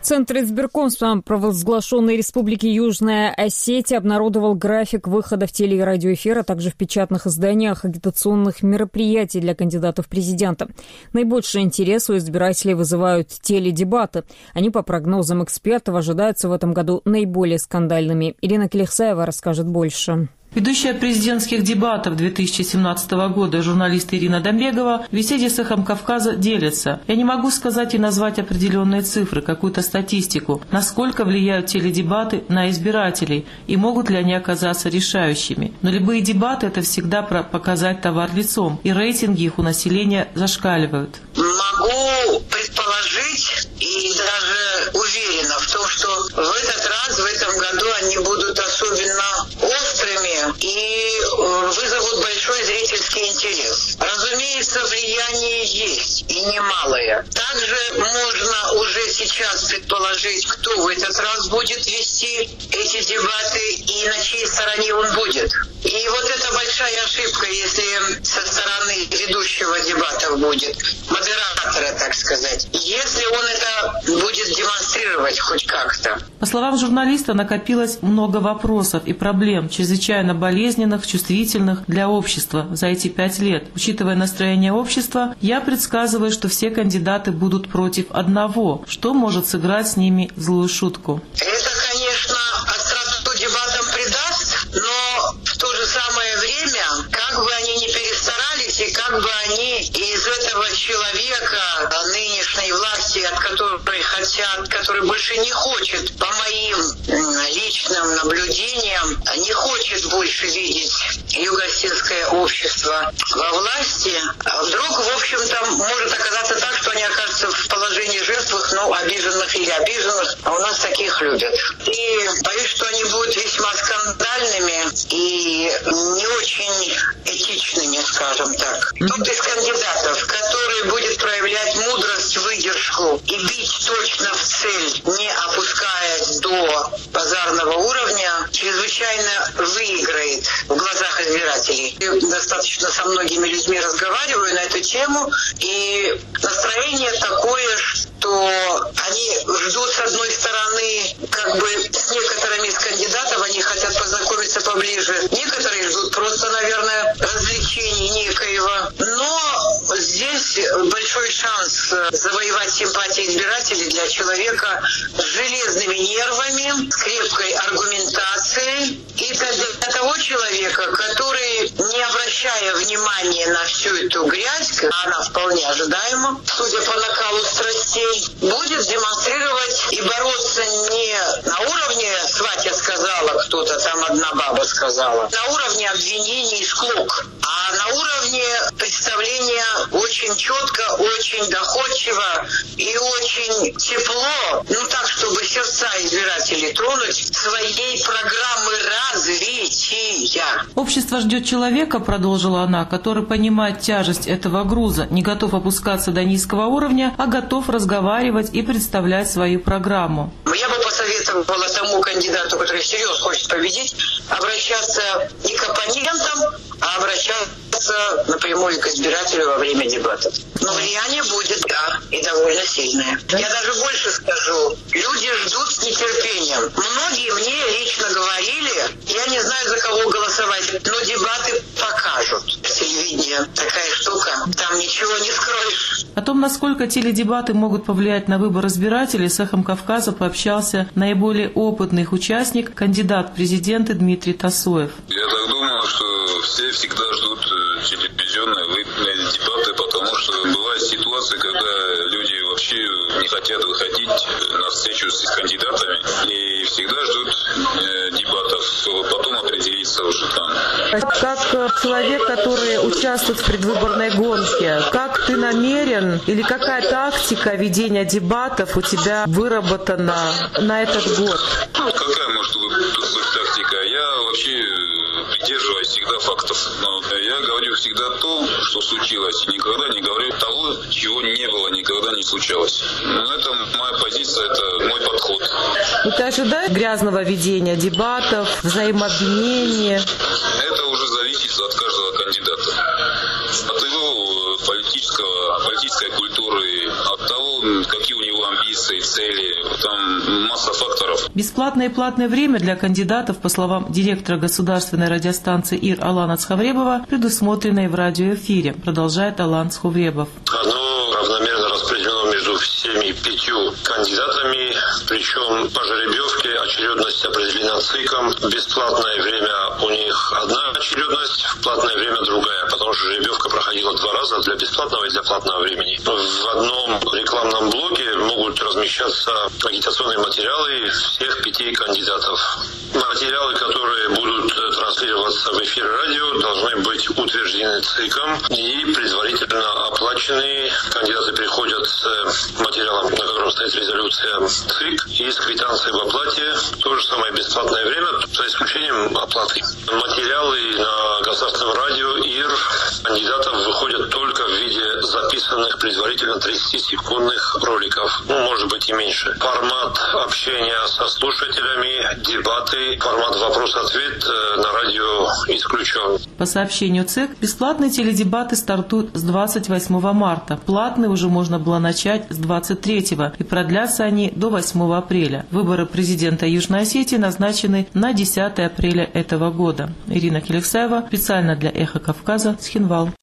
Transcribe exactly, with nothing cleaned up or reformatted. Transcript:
Центр избиркомства провозглашенной Республики Южная Осетия обнародовал график выхода в теле- и радиоэфир, а также в печатных изданиях агитационных мероприятий для кандидатов в президента. Наибольший интерес у избирателей вызывают теледебаты. Они, по прогнозам экспертов, ожидаются в этом году наиболее скандальными. Ирина Келихсаева расскажет больше. Ведущая президентских дебатов две тысячи семнадцатого года журналист Ирина Домбегова в беседе с «Эхом Кавказа» делится. Я не могу сказать и назвать определенные цифры, какую-то статистику, насколько влияют теледебаты на избирателей и могут ли они оказаться решающими. Но любые дебаты – это всегда про показать товар лицом, и рейтинги их у населения зашкаливают. Могу предположить и даже уверена в том, что в этот раз, в этом году они будут особенно острыми и вызовут большой зрительский интерес. Разумеется, влияние есть, и немалое. Также можно уже сейчас предположить, кто в этот раз будет вести эти дебаты и на чьей стороне он будет. И вот это большая ошибка, если со стороны ведущего дебатов будет, модератора, так сказать, если он это будет демонстрировать хоть как-то. По словам журналиста, накопилось много вопросов и проблем, чрезвычайно болезненных, чувствительных для общества за эти пять лет. Учитывая настроение общества, я предсказываю, что все кандидаты будут против одного, что может сыграть с ними злую шутку. Это, конечно, остроту дебатам придаст, но в то же самое время, как бы они ни перестарались, и как бы они из этого человека, нынешней власти, от которой хотят, который больше не хочет, по моим личным наблюдениям, не хочет больше видеть юго-осетское общество во власти, а вдруг, в общем-то, может оказаться так, что они окажутся в положении жертвых, ну, обиженных или обиженных, а у нас таких любят. И боюсь, что они будут весьма скандальными и не очень этичными, скажем так. Тот из кандидатов, который будет проявлять мудрость, выдержку и бить точно в цель, не опускаясь до базарного уровня, чрезвычайно выиграет в глазах избирателей. Я достаточно со многими людьми разговариваю на эту тему, и настроение такое, что они ждут, с одной стороны, как бы с некоторыми из кандидатов, они хотят познакомиться поближе. Некоторые ждут просто, наверное, развлечений некоего. Но здесь большой шанс завоевать симпатии избирателей для человека с железными нервами, с крепкой аргументацией. И для того человека, который, не обращая внимания на всю эту грязь, она вполне ожидаема, судя по накалу страстей, будет демонстрировать и бороться не на уровне «сватья сказала», кто-то там одна баба сказала, на уровне обвинений и склок, а на уровне представления очень четко, очень доходчиво и очень тепло, ну так, чтобы сердца избирателей тронуть своей программы развития. Общество ждет человека, продолжила она, который понимает тяжесть этого груза, не готов опускаться до низкого уровня, а готов разговаривать и представлять свою программу. Я бы посоветовала тому кандидату, который всерьез хочет победить, обращаться не к оппонентам, а обращаться напрямую к избирателю во время дебатов. Но влияние будет, да, и довольно сильное. Я даже больше скажу, люди ждут с нетерпением. Многие мне лично говорили, я не знаю, за кого голосовать, но дебаты покажут. Телевидение такая штука, там ничего не скроешь. О том, насколько теледебаты могут повлиять на выбор избирателей, с «Эхом Кавказа» пообщался наиболее опытный их участник, кандидат в президенты Дмитрий Тасоев. Я так думаю, что все всегда ждут телевизионные дебаты, потому что бывает ситуация, когда люди вообще не хотят выходить на встречу с кандидатами и всегда ждут дебатов, чтобы потом определиться уже там. Как человек, который участвует в предвыборной гонке, как ты намерен или какая тактика ведения дебатов у тебя выработана на этот год? Ну, какая может быть тактика? Я вообще придерживаюсь всегда фактов. Но я говорю всегда то, что случилось. Никогда не говорю того, чего не было, никогда не случалось. Но это моя позиция, это мой подход. Ну, ты ожидаешь грязного ведения дебатов, взаимообвинения? Это уже зависит от каждого кандидата. От его политического, политической культуры, от того, какие у него амбиции. позиции, цели. Там масса факторов. Бесплатное и платное время для кандидатов, по словам директора государственной радиостанции ИР Алана Цхавребова, предусмотрено и в радиоэфире, продолжает Алан Цхавребов. Оно равномерно распределено между всеми пятью кандидатами, причем по жеребьевке очередность определена ЦИКом. Бесплатное время у них одна очередность, платное время другая, потому что жеребьевка проходила два раза для бесплатного и для платного времени. В одном рекламном блоке могут размещаться агитационные материалы всех пяти кандидатов. Материалы, которые будут транслироваться в эфире радио, должны быть утверждены ЦИКом и предварительно оплачены. Кандидаты приходят с материалом, на котором стоит резолюция ЦИК, и с квитанцией в оплате. То же самое бесплатное время, за исключением оплаты. Материалы на государственном радио ИР кандидатов выходят только в виде записанных предварительно тридцатисекундных роликов. Ну, может быть и меньше. Формат общения со слушателями, дебаты, формат вопрос-ответ на радио исключен. По сообщению ЦИК, бесплатные теледебаты стартуют с двадцать восьмого марта. Платные уже можно было начать с двадцать третьего, и продлятся они до восьмого апреля. Выборы президента Южной Осетии назначены на десятое апреля этого года. Ирина Келексаева, специально для «Эхо Кавказа», Цхинвал.